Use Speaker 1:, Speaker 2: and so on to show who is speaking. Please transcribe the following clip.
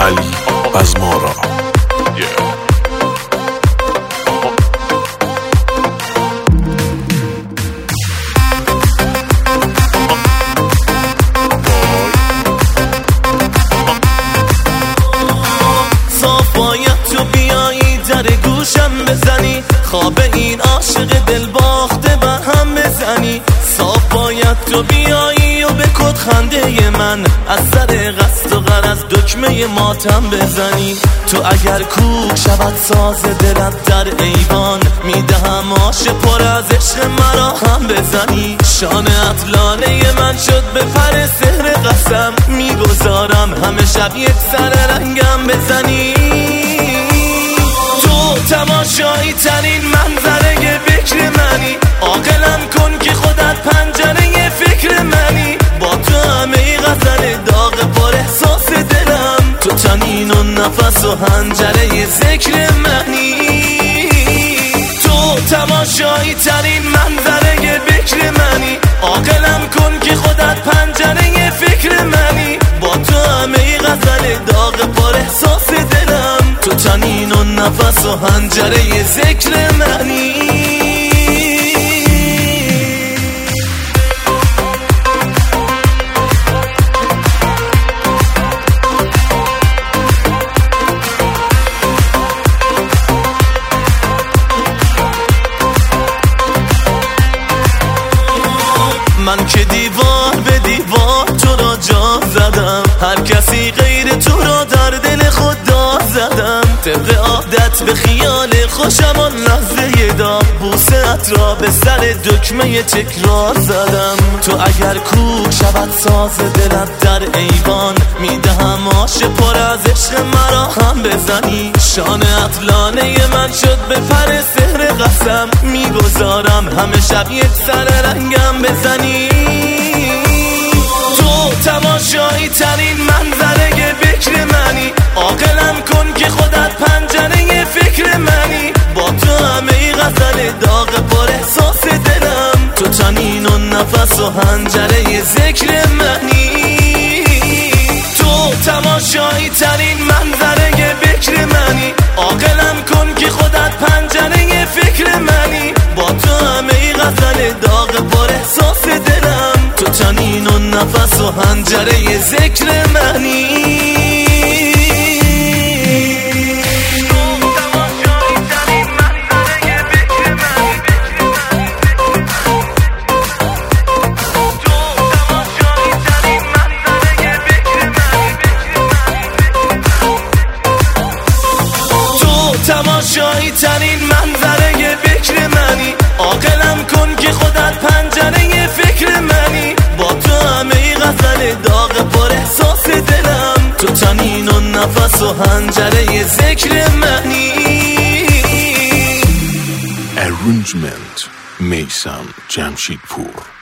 Speaker 1: علی بزمارا.
Speaker 2: بزنی خواب این عاشق دل باخته به هم بزنی. صاف باید تو بیایی و به کد خنده من از سر قصد و غرض دکمه ماتم بزنی. تو اگر کوک شود ساز دلت در ایوان میدهم آش پر از عشق مرا هم بزنی. شانه لانه من شد به پر سحر قسم میگذارم همه شب یک سر رنگم بزنی. تماشایی ترین منظره فکر منی، عاقلم کن که خودت پنجره فکر منی. با تو همه غزل داغ پر احساس دلم، تو تنین و نفس و حنجره ذکر منی. تو تماشایی ترین منظره فکر منی، عاقلم کن که خودت پنجره فکر منی. با تو همه غزل داغ پر احساس دلم، تو تنین و نفس و حنجره ذکر منی. من که دیوار به دیوار تو را جا زدم، هر کسی غیر تو را در دل خود دار زدم. طبق عادت به خیال خوشم آن لحظه داغ بوسه‌ات را به سر دکمه تکرار زدم. تو اگر کوک شود ساز دلت در ایوان میدهم آش پر از عشق مرا هم بزنی. شانه لانه من شد به پر سحر قسم میگذارم همه شب یک سر رنگم بزنی. تو تماشایی ترین منظره فکر منی، عاقلم کن که خودت پنجره فکر منی. با تو همه غزل داغ پر احساس دلم، تو تنین و نفس و حنجره ذکر منی. تو تماشایی ترین منظره فکر منی، عاقلم کن که خودت پنجره فکر منی. با تو همه غزل داغ پر احساس دلم، تو تنین و نفس و حنجره ذکر منی. تماشایی ترین منظره فکر منی، عاقلم کن که خودت پنجره فکر منی. با تو همه غزل داغ پر احساس دلم، تو تنین و نفس و حنجره ذکر منی.
Speaker 1: Arrangement میثم جمشیدپور.